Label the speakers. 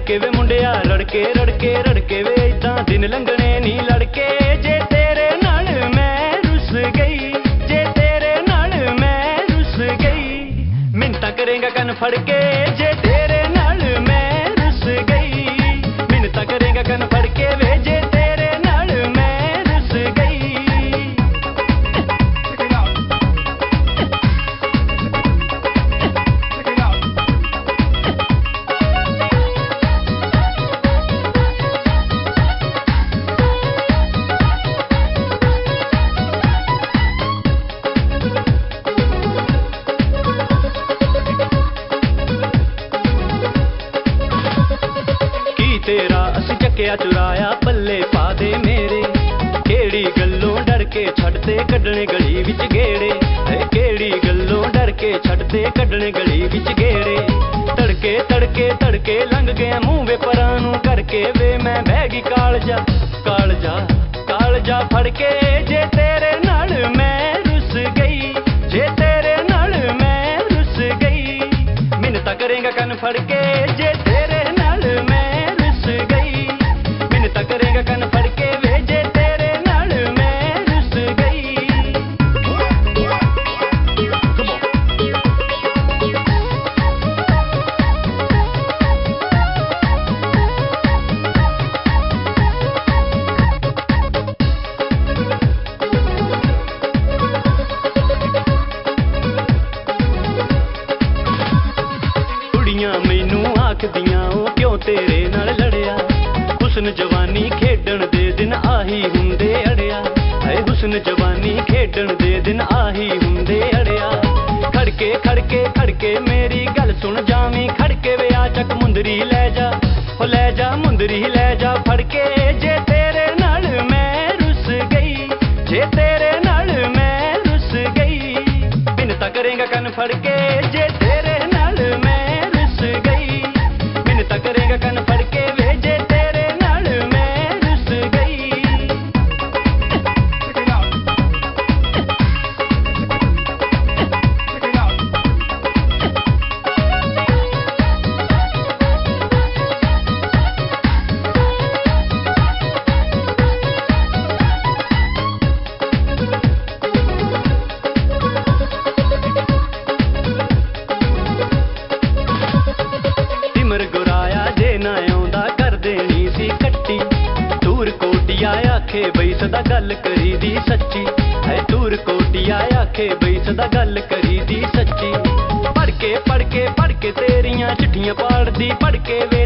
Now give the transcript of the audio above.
Speaker 1: लड़के वे मुंडिया रड़के रड़के रड़के वे इदां दिन लंघने नहीं लड़के। जे तेरे नाल मैं रुस गई, जे तेरे नाल मैं रुस गई, मिन्नतां करेगा कन फड़ के। जे तेरे नाल मैं रुस गई, मिन्नतां करेगा कन फड़ के वे। जे तेरे नाल मैं रुस गई। तेरा असी चक्या चुराया पल्ले पा दे मेरे, केड़ी गल्लों डर के छड़ते कड्डने गली विच गेड़े। केड़ी गल्लों डर के छड़ते कड्डने गली विच गेड़े। तड़के तड़के तड़के लंघ गया मुंह वे परां नूं करके वे मैं बह गई कालजा कालजा कालजा फड़ के। जे तेरे नाल मैं रुस गई, जे तेरे नाल मैं रुस गई, मिन्नतां करेगा कन फड़ के। जे तेरे नाल मैं गई, मिन्नतां करेगा कन फड़ के वे। जे तेरे नाल मैं रुस गई। कुड़ियां मैनू आखदियां ओ क्यों तेरे नाल लड़िया। हुस्न जवानी खेडण दे दिन आही हुंदे अड़िया। है हुस्न जवानी खेडण दे दिन आही हुंदे अड़िया। खड़के खड़के खड़के मेरी गल सुन जावी, खड़के वे आ चक मुंदरी ले जा, हो ले जा मुंदरी ले जा फड़ के। जे तेरे नाल मैं रुस गई, जे तेरे नाल मैं रुस गई, मिन्नतां करेगा कन फड़ के। जे तेरे नाल मैं रुस गई, मिन्नतां करेगा कन फड़ के वे। जे तेरे नाल मैं रुस गई। सिमर गुराया जे ना आउंदा कर देनी सी कट्टी। दूर कोटिया आखे बई सदा गल करी दी सच्ची। है दूर कोटिया आखे बई सदा गल करी दी सच्ची। पढ़ के तेरियां चिट्ठियां पाड़ दी पढ़ के वे